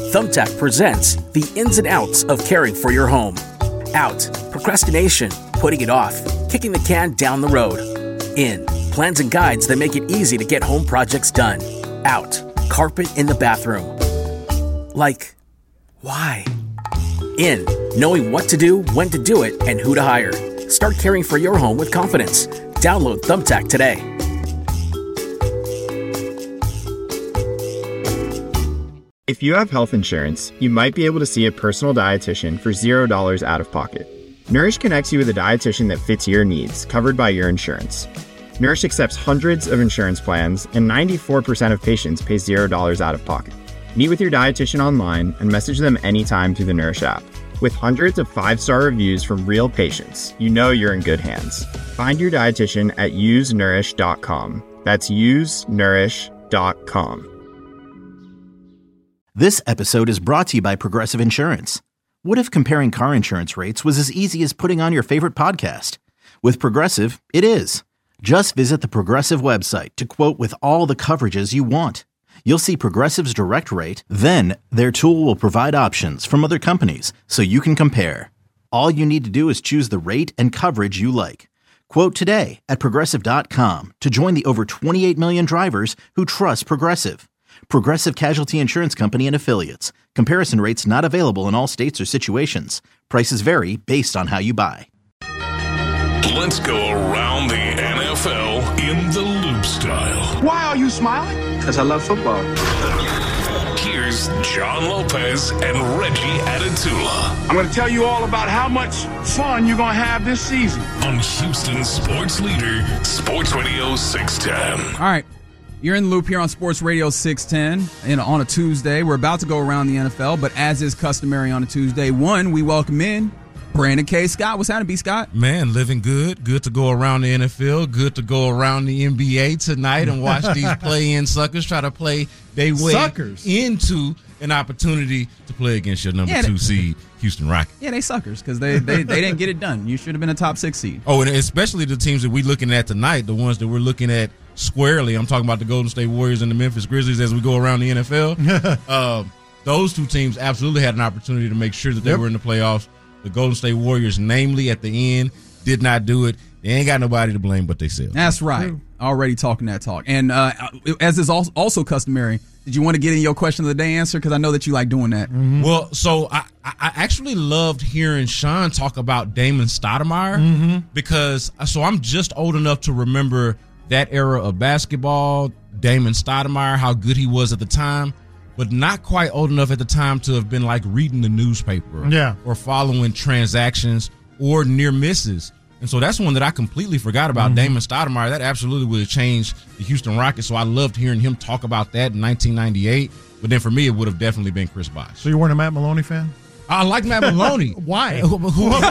Thumbtack presents the ins and outs of caring for your home. Out, procrastination, putting it off, kicking the can down the road. In, plans and guides that make it easy to get home projects done. Out, carpet in the bathroom. Like, why? In, knowing what to do, when to do it, and who to hire. Start caring for your home with confidence. Download Thumbtack today. If you have health insurance, you might be able to see a personal dietitian for $0 out of pocket. Nourish connects you with a dietitian that fits your needs, covered by your insurance. Nourish accepts hundreds of insurance plans, and 94% of patients pay $0 out of pocket. Meet with your dietitian online and message them anytime through the Nourish app. With hundreds of 5-star reviews from real patients, you know you're in good hands. Find your dietitian at usenourish.com. That's usenourish.com. This episode is brought to you by Progressive Insurance. What if comparing car insurance rates was as easy as putting on your favorite podcast? With Progressive, it is. Just visit the Progressive website to quote with all the coverages you want. You'll see Progressive's direct rate, then their tool will provide options from other companies so you can compare. All you need to do is choose the rate and coverage you like. Quote today at Progressive.com to join the over 28 million drivers who trust Progressive. Progressive Casualty Insurance Company and Affiliates. Comparison rates not available in all states or situations. Prices vary based on how you buy. Let's go around the NFL in the Loop style. Why are you smiling? Because I love football. Here's John Lopez and Reggie Atatula. I'm going to tell you all about how much fun you're going to have this season. On Houston Sports Leader, Sports Radio 610. All right. You're in the loop here on Sports Radio 610 and on a Tuesday. We're about to go around the NFL, but as is customary on a Tuesday, we welcome in Brandon K. Scott. What's happening, B. Scott? Man, living good. Good to go around the NFL. Good to go around the NBA tonight and watch these play-in suckers try to play their way into an opportunity to play against your number 2 seed, Houston Rockets. Yeah, they suckers because they didn't get it done. You should have been a top 6 seed. Oh, and especially the teams that we're looking at tonight, the ones that we're looking at squarely. I'm talking about the Golden State Warriors and the Memphis Grizzlies as we go around the NFL. Those two teams absolutely had an opportunity to make sure that they were in the playoffs. The Golden State Warriors, namely at the end, did not do it. They ain't got nobody to blame but themselves. That's right. Already talking that talk. And as is also customary, did you want to get in your question of the day answer? Because I know that you like doing that. Mm-hmm. Well, so I actually loved hearing Sean talk about Damon Stoudemire because I'm just old enough to remember that era of basketball, Damon Stoudemire, how good he was at the time, but not quite old enough at the time to have been like reading the newspaper or following transactions or near misses. And so that's one that I completely forgot about, Damon Stoudemire. That absolutely would have changed the Houston Rockets. So I loved hearing him talk about that in 1998. But then for me, it would have definitely been Chris Bosh. So you weren't a Matt Maloney fan? I like Matt Maloney. Why? Wait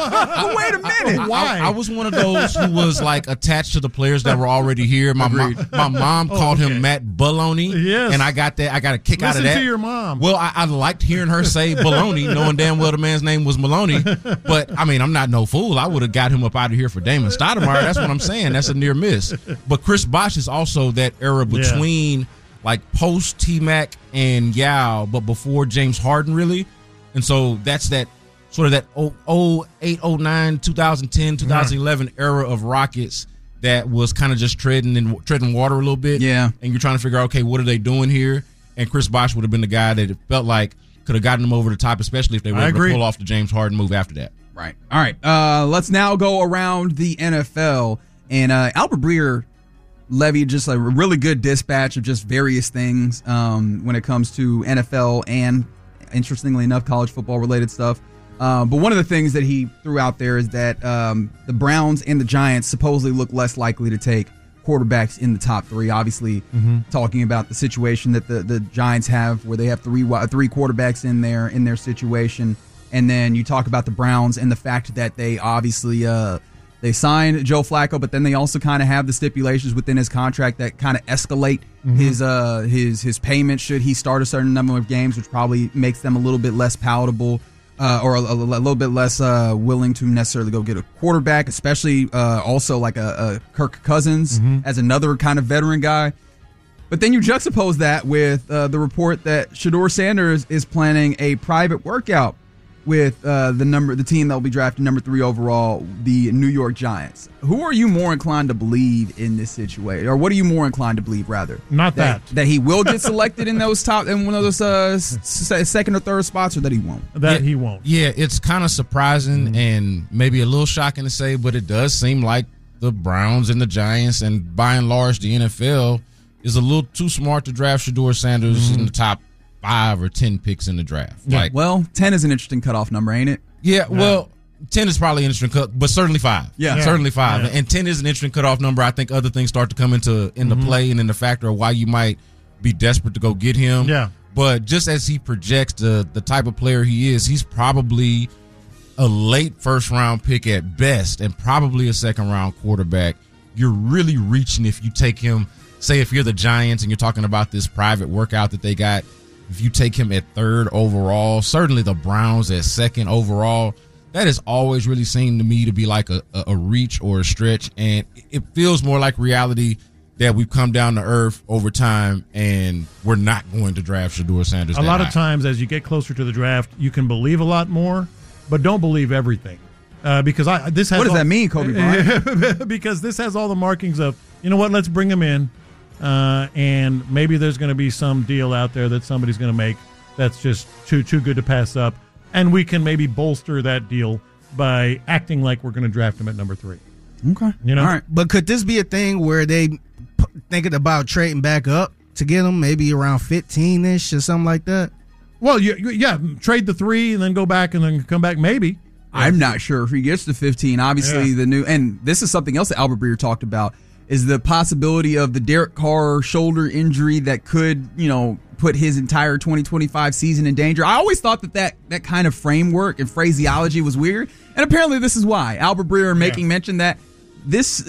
a minute. Why? I was one of those who was like attached to the players that were already here. My mom called him Matt Baloney. Yes. And I got a kick out of that. Listen to your mom. Well, I liked hearing her say Baloney, knowing damn well the man's name was Maloney. But, I mean, I'm not no fool. I would have got him up out of here for Damon Stoudemire. That's what I'm saying. That's a near miss. But Chris Bosh is also that era between like post T-Mac and Yao, but before James Harden, really. And so that's that sort of that 08, 09, 2010, 2011 era of Rockets that was kind of just treading water a little bit. Yeah. And you're trying to figure out, okay, what are they doing here? And Chris Bosh would have been the guy that it felt like could have gotten them over the top, especially if they were able to pull off the James Harden move after that. Right. All right. Let's now go around the NFL. And Albert Breer levied just a really good dispatch of just various things when it comes to NFL and, interestingly enough, college football related stuff. But one of the things that he threw out there is that the Browns and the Giants supposedly look less likely to take quarterbacks in the top 3. Obviously, talking about the situation that the Giants have, where they have three quarterbacks in their situation, and then you talk about the Browns and the fact that they obviously they signed Joe Flacco, but then they also kind of have the stipulations within his contract that kind of escalate his payment should he start a certain number of games, which probably makes them a little bit less palatable. Or a little bit less willing to necessarily go get a quarterback, especially also like a Kirk Cousins as another kind of veteran guy. But then you juxtapose that with the report that Shedeur Sanders is planning a private workout with the team that will be drafted number 3 overall, the New York Giants. Who are you more inclined to believe in this situation, or what are you more inclined to believe rather? Not that he will get selected in one of those second or third spots, or that he won't. He won't. Yeah, it's kind of surprising and maybe a little shocking to say, but it does seem like the Browns and the Giants, and by and large the NFL, is a little too smart to draft Shedeur Sanders in the top 5 or 10 picks in the draft. Yeah. Well, 10 is an interesting cutoff number, ain't it? Yeah, well, 10 is probably an interesting cut, but certainly 5. Yeah. Certainly 5. Yeah. And 10 is an interesting cutoff number. I think other things start to come into play and in the factor of why you might be desperate to go get him. Yeah. But just as he projects the type of player he is, he's probably a late first-round pick at best and probably a second-round quarterback. You're really reaching if you take him, say if you're the Giants and you're talking about this private workout that they got, if you take him at 3rd overall, certainly the Browns at 2nd overall, that has always really seemed to me to be like a reach or a stretch, and it feels more like reality that we've come down to earth over time and we're not going to draft Shedeur Sanders. A lot of times as you get closer to the draft, you can believe a lot more, but don't believe everything. Because this has what does that mean, Kobe Bryant? Because this has all the markings of, you know what, let's bring him in. And maybe there's going to be some deal out there that somebody's going to make that's just too good to pass up, and we can maybe bolster that deal by acting like we're going to draft him at number 3. Okay, you know. All right. But could this be a thing where they thinking about trading back up to get him, maybe around 15-ish or something like that? Well, yeah, trade the 3 and then go back and then come back maybe. I'm not sure if he gets to 15. Obviously, and this is something else that Albert Breer talked about, is the possibility of the Derek Carr shoulder injury that could, put his entire 2025 season in danger. I always thought that kind of framework and phraseology was weird, and apparently this is why. Albert Breer making mention that this,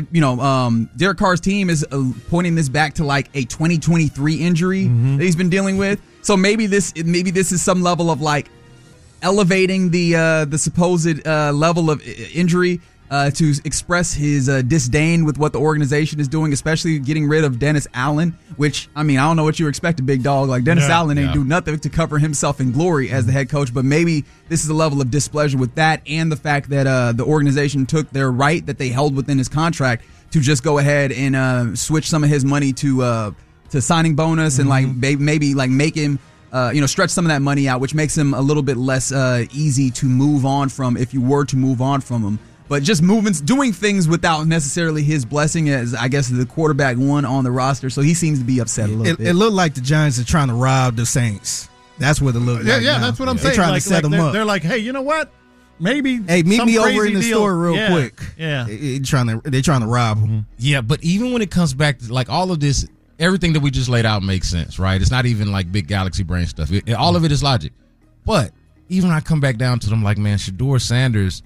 Derek Carr's team is pointing this back to like a 2023 injury that he's been dealing with. So maybe this is some level of like elevating the supposed level of injury to express his disdain with what the organization is doing, especially getting rid of Dennis Allen, which, I don't know what you expect, a big dog. Like, Dennis Allen ain't do nothing to cover himself in glory as the head coach, but maybe this is a level of displeasure with that and the fact that the organization took their right that they held within his contract to just go ahead and switch some of his money to signing bonus and maybe make him stretch some of that money out, which makes him a little bit less easy to move on from if you were to move on from him. But just doing things without necessarily his blessing as, I guess, the quarterback one on the roster. So he seems to be upset a little bit. It looked like the Giants are trying to rob the Saints. That's what it looked like. Yeah, that's what I'm saying. They're trying to set them up. They're like, hey, you know what? Maybe meet me over in the store real quick. Yeah. They're trying to rob them. Yeah, but even when it comes back to like all of this, everything that we just laid out makes sense, right? It's not even like big galaxy brain stuff. All of it is logic. But even when I come back down to them, like, man, Shedeur Sanders,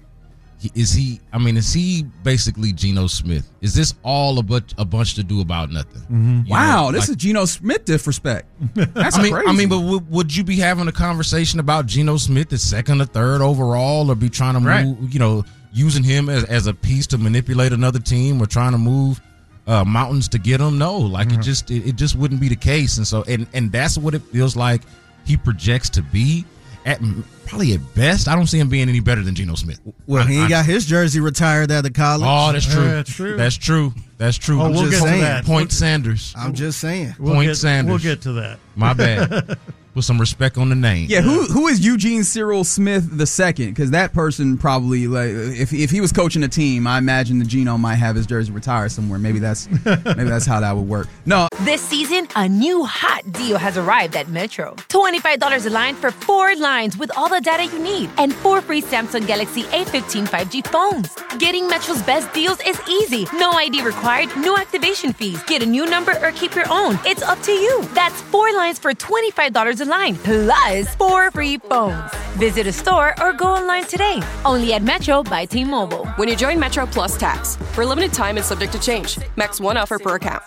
is he basically Geno Smith? Is this all a bunch to do about nothing? Wow, this is Geno Smith disrespect. That's crazy. But would you be having a conversation about Geno Smith at 2nd or 3rd overall, or be trying to move, using him as a piece to manipulate another team, or trying to move mountains to get him? No, it just wouldn't be the case. And so, and that's what it feels like he projects to be. Probably at best, I don't see him being any better than Geno Smith. Well, he got his jersey retired out of college. Oh, that's true. That's true. That's true. Oh, we'll get to that. Point Sanders. I'm just saying. Sanders. We'll get to that. My bad. Put some respect on the name. Yeah, who is Eugene Cyril Smith II? Because that person probably, like, if he was coaching a team, I imagine the Geno might have his jersey retired somewhere. Maybe that's how that would work. No. This season, a new hot deal has arrived at Metro. $25 a line for 4 lines with all the data you need, and 4 free Samsung Galaxy A15 5G phones. Getting Metro's best deals is easy. No ID required, no activation fees. Get a new number or keep your own. It's up to you. That's 4 lines for $25 a line, plus 4 free phones. Visit a store or go online today. Only at Metro by T-Mobile. When you join Metro Plus Tax, for a limited time and subject to change. Max 1 offer per account.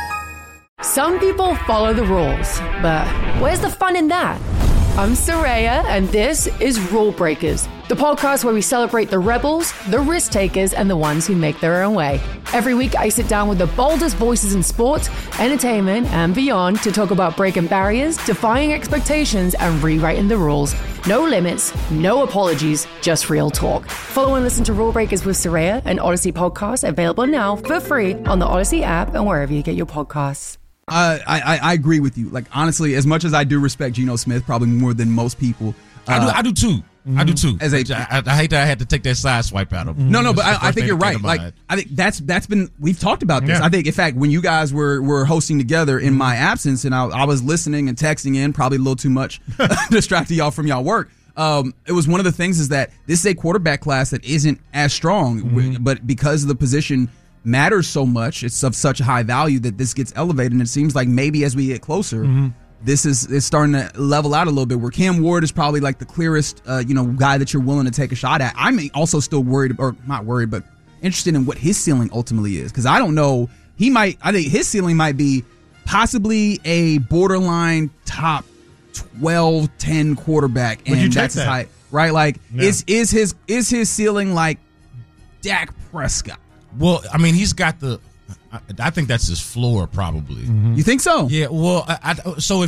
Some people follow the rules, but where's the fun in that? I'm Soraya, and this is Rule Breakers, the podcast where we celebrate the rebels, the risk takers, and the ones who make their own way. Every week, I sit down with the boldest voices in sports, entertainment, and beyond to talk about breaking barriers, defying expectations, and rewriting the rules. No limits, no apologies, just real talk. Follow and listen to Rule Breakers with Soraya, an Odyssey podcast available now for free on the Odyssey app and wherever you get your podcasts. I agree with you. Like, honestly, as much as I do respect Geno Smith, probably more than most people. I do too. I do too. As I hate that I had to take that side swipe out of him. No, but I think you're right. Like, I think that's been, we've talked about this. Yeah. I think, in fact, when you guys were hosting together in my absence, and I was listening and texting in, probably a little too much, distracting y'all from y'all work. It was one of the things is that this is a quarterback class that isn't as strong, but because the position matters so much, it's of such a high value that this gets elevated, and it seems like maybe as we get closer, this is starting to level out a little bit, where Cam Ward is probably like the clearest guy that you're willing to take a shot at. I'm also still worried, or not worried, but interested in what his ceiling ultimately is, because I don't know. I think his ceiling might be possibly a borderline top 12, 10 quarterback, and that's his height, right? Like, is his ceiling like Dak Prescott? Well, I mean, he's got I think that's his floor, probably. You think so? Yeah. Well, so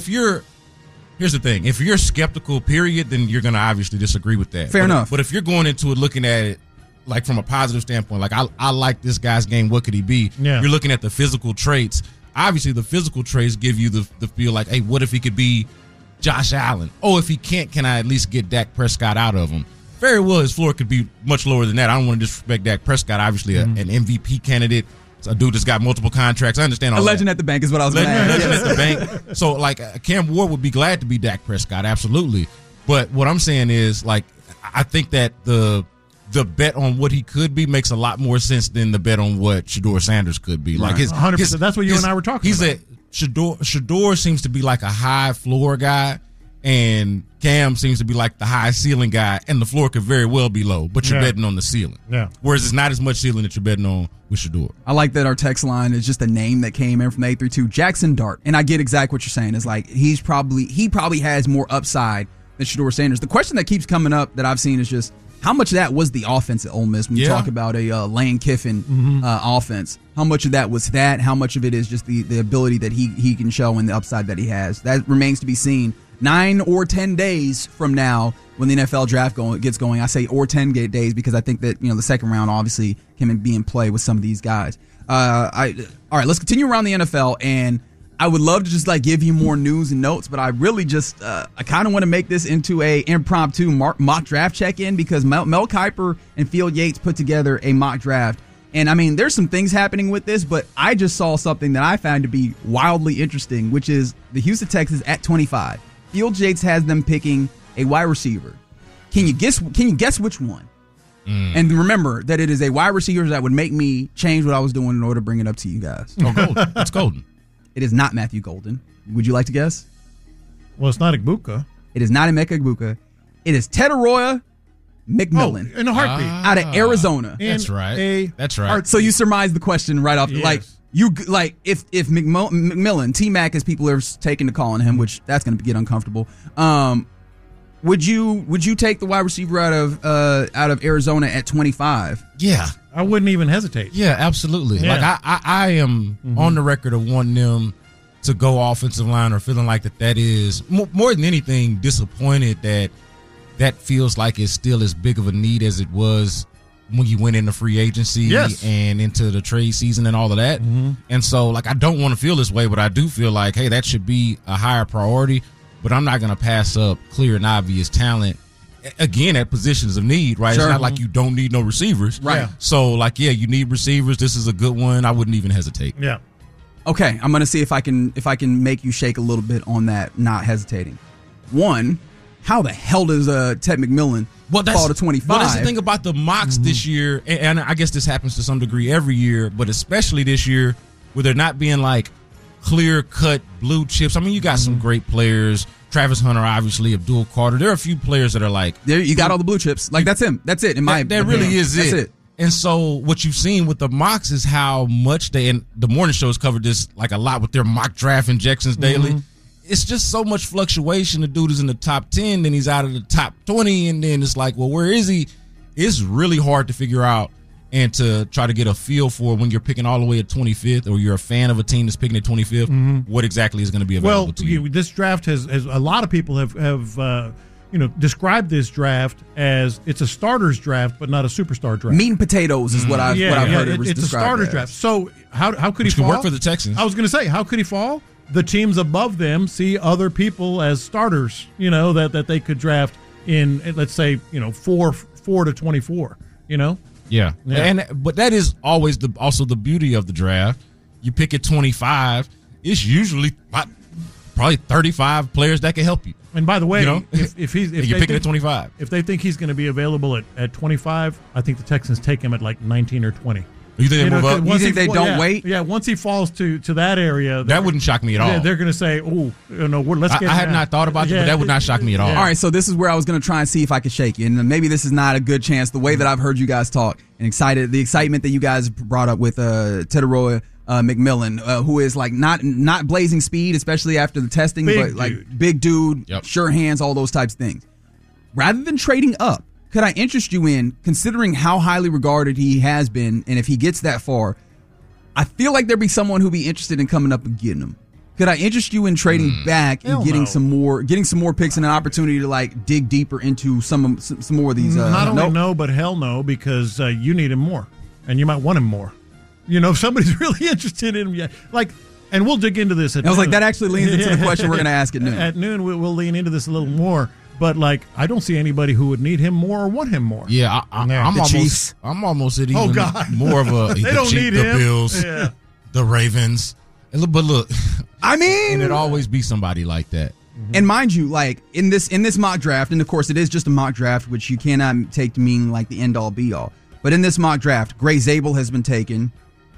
here's the thing: if you're skeptical, period, then you're going to obviously disagree with that. Fair enough. But if you're going into it looking at it like from a positive standpoint, like I like this guy's game. What could he be? Yeah. You're looking at the physical traits. Obviously, the physical traits give you the feel like, hey, what if he could be Josh Allen? Oh, if he can't, can I at least get Dak Prescott out of him? Very well, his floor could be much lower than that. I don't want to disrespect Dak Prescott. Obviously, an MVP candidate. A dude that's got multiple contracts. I understand all that. A legend at the bank is what I was going to add. Legend at the bank. So, like, Cam Ward would be glad to be Dak Prescott, absolutely. But what I'm saying is, like, I think that the bet on what he could be makes a lot more sense than the bet on what Shedeur Sanders could be. Like, 100%. That's what you and I were talking about. Shedeur seems to be like a high floor guy, and Cam seems to be like the high ceiling guy, and the floor could very well be low, but you're betting on the ceiling. Yeah. Whereas it's not as much ceiling that you're betting on with Shedeur. I like that our text line is just a name that came in from 832, Jackson Dart. And I get exactly what you're saying. It's like he probably has more upside than Shedeur Sanders. The question that keeps coming up that I've seen is just how much of that was the offense at Ole Miss when you talk about a Lane Kiffin offense? How much of that was that? How much of it is just the ability that he can show and the upside that he has? That remains to be seen. 9 or 10 days from now, when the NFL draft gets going, I say or 10 days because I think that the second round obviously can be in play with some of these guys. All right, let's continue around the NFL, and I would love to just give you more news and notes, but I really just I kind of want to make this into a impromptu mock draft check-in because Mel Kiper and Field Yates put together a mock draft. And I mean, there's some things happening with this, but I just saw something that I found to be wildly interesting, which is the Houston Texans at 25. Field Yates has them picking a wide receiver. Can you guess which one? And remember that it is a wide receiver that would make me change what I was doing in order to bring it up to you guys. Oh, Golden. It's Golden. It is not Matthew Golden. Would you like to guess? Well, it's not Igbuka. It is not Emeka Egbuka. It is Tedoroya McMillan. In a heartbeat. Out of Arizona. That's right. That's right. So you surmised the question right off. Yes. If McMillan, T-Mac as people are taking to calling him, which that's going to get uncomfortable. Would you take the wide receiver out of Arizona at 25? Yeah, I wouldn't even hesitate. Yeah, absolutely. Yeah. Like I am on the record of wanting them to go offensive line or feeling like that is more than anything disappointed that feels like it's still as big of a need as it was when you went into free agency and into the trade season and all of that. And so, I don't want to feel this way, but I do feel like, hey, that should be a higher priority. But I'm not going to pass up clear and obvious talent, again, at positions of need, right? Sure. It's not like you don't need no receivers. Right. So, you need receivers. This is a good one. I wouldn't even hesitate. Yeah. Okay, I'm going to see if I can make you shake a little bit on that, not hesitating. One, how the hell does Ted McMillan fall to 25? Well, that's the thing about the mocks this year, and I guess this happens to some degree every year, but especially this year, where they're not being clear-cut blue chips. I mean, you got some great players. Travis Hunter, obviously, Abdul Carter. There are a few players that are there. You got all the blue chips. That's him. That's it. That really is it. That's it. And so what you've seen with the mocks is how much and the morning shows covered this a lot with their mock draft injections daily. it's just so much fluctuation. The dude is in the top 10, then he's out of the top 20, and then it's like, well, where is he? It's really hard to figure out and to try to get a feel for when you're picking all the way at 25th, or you're a fan of a team that's picking at 25th, what exactly is going to be available to you. This draft has a lot of people have described this draft as it's a starters draft, but not a superstar draft. Meat and potatoes is what I've heard it was it's a starters draft. So how could he fall? Work for the Texans. I was going to say, how could he fall? The teams above them see other people as starters, that they could draft in, let's say, 4 to 24, Yeah. But that is always also the beauty of the draft. You pick at 25, it's usually probably 35 players that can help you. And by the way, if you're picking at 25, if they think he's going to be available at 25, I think the Texans take him at like 19 or 20. You think they move up? You think they don't wait? Yeah, once he falls to that area, that wouldn't shock me at all. They're going to say, let's get. I had not thought about it, but that would not shock me at all. All right, so this is where I was going to try and see if I could shake you, and maybe this is not a good chance. The way that I've heard you guys talk and the excitement that you guys brought up with Teteroa McMillan, who is like not blazing speed, especially after the testing, big dude, sure hands, all those types of things. Rather than trading up, could I interest you in, considering how highly regarded he has been, and if he gets that far, I feel like there'd be someone who'd be interested in coming up and getting him. Could I interest you in trading back and getting some more picks and an opportunity to like dig deeper into some more of these? Not only no, but hell no, because you need him more, and you might want him more. If somebody's really interested in him, and we'll dig into this at noon. I was like, that actually leans into the question we're going to ask at noon. At noon, we'll lean into this a little more. But I don't see anybody who would need him more or want him more. Yeah, I'm almost at even more of a. They don't need him. The Bills, the Ravens, but look, I mean, and it'd always be somebody like that. And mind you, like in this mock draft, and of course it is just a mock draft, which you cannot take to mean like the end all be all. But in this mock draft, Gray Zabel has been taken,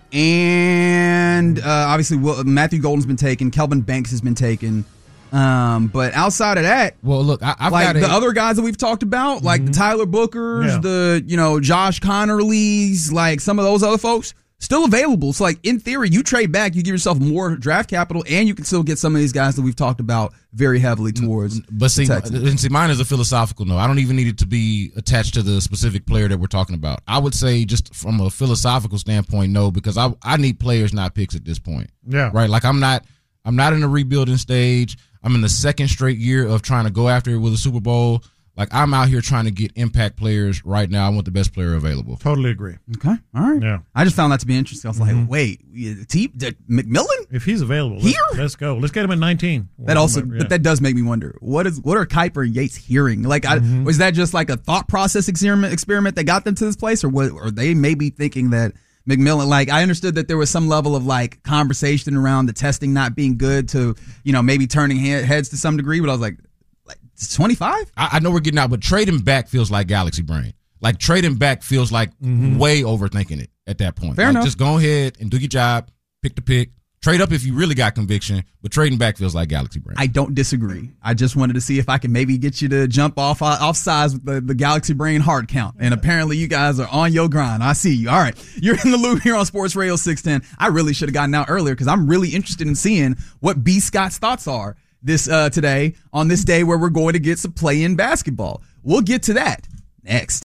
and obviously Matthew Golden's been taken. Kelvin Banks has been taken. But outside of that, well, look, I've like got the other guys that we've talked about, like the Tyler Bookers, the Josh Connerlys, like some of those other folks, still available. So, like in theory, you trade back, you give yourself more draft capital, and you can still get some of these guys that we've talked about very heavily towards. But see, mine is a philosophical no. I don't even need it to be attached to the specific player that we're talking about. I would say just from a philosophical standpoint, no, because I need players, not picks at this point. Yeah, right. Like I'm not in a rebuilding stage. I'm in the second straight year of trying to go after it with a Super Bowl. Like, I'm out here trying to get impact players right now. I want the best player available. Totally agree. Okay. All right. Yeah. I just found that to be interesting. I was like, wait, McMillan? If he's available, here? Let's go. Let's get him at 19. But that does make me wonder, what are Kuiper and Yates hearing? Like, was that just like a thought process experiment that got them to this place? Or are they maybe thinking that McMillan, like, I understood that there was some level of like conversation around the testing not being good to, maybe turning heads to some degree, but I was like 25? I know we're getting out, but trading back feels like galaxy brain. Like trading back feels like way overthinking it at that point. Fair enough. Just go ahead and do your job, pick the pick. Trade up if you really got conviction, but trading back feels like galaxy brain. I don't disagree. I just wanted to see if I could maybe get you to jump off sides with the galaxy brain hard count. And apparently you guys are on your grind. I see you. All right. You're in the loop here on Sports Radio 610. I really should have gotten out earlier because I'm really interested in seeing what B. Scott's thoughts are today on this day where we're going to get some play-in basketball. We'll get to that next.